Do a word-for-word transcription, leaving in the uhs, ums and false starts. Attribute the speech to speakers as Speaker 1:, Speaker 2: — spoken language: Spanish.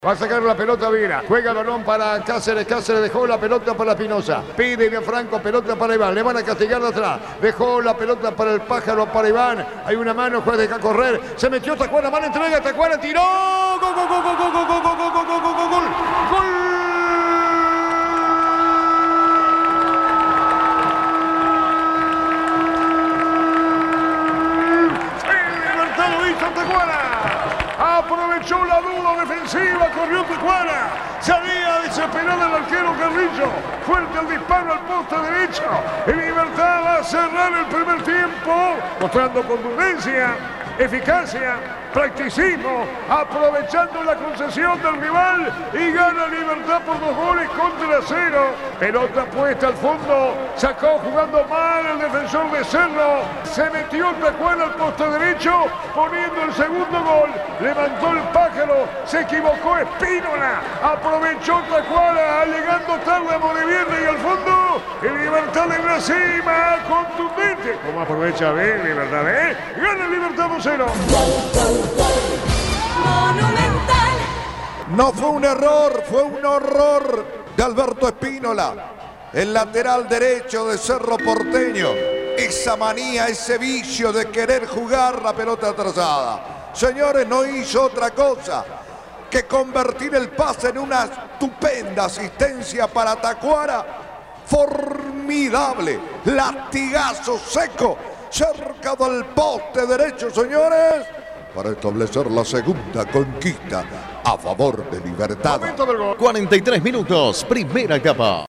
Speaker 1: Va a sacar la pelota Vera. Juega balón para Cáceres. Cáceres dejó la pelota para Espinosa. Pide de Franco, pelota para Iván. Le van a castigar de atrás. Dejó la pelota para el pájaro, para Iván. Hay una mano, juez deja correr. Se metió Tacuara, mano entrega, Tacuara tiró. Gol, gol, gol, gol, gol, gol, gol, gol, gol, gol, gol, gol, gol. Gol. Aprovechó la duda defensiva, corrió Tacuara, salía desesperado el arquero Carrillo, fuerte el disparo al poste derecho, y Libertad va a cerrar el primer tiempo, mostrando contundencia, eficacia, practicismo, aprovechando la concesión del rival y gana Libertad por dos goles contra cero. Pelota puesta al fondo, sacó jugando mal el defensor de Cerro, se metió Tacuara al poste derecho, poniendo el segundo gol, levantó el pájaro, se equivocó Espínola, aprovechó Tacuara, llegando tarde a Monevierna y al fondo, y Libertad en la cima, contundente. ¿Cómo aprovecha bien Libertad, eh? Gana Libertad dos cero.
Speaker 2: Monumental.
Speaker 3: No fue un error, fue un horror de Alberto Espínola, el lateral derecho de Cerro Porteño. Esa manía, ese vicio de querer jugar la pelota atrasada. Señores, no hizo otra cosa que convertir el pase en una estupenda asistencia para Tacuara. Formidable, latigazo seco, cerca del poste derecho, señores, para establecer la segunda conquista a favor de Libertad.
Speaker 4: cuarenta y tres minutos, primera etapa.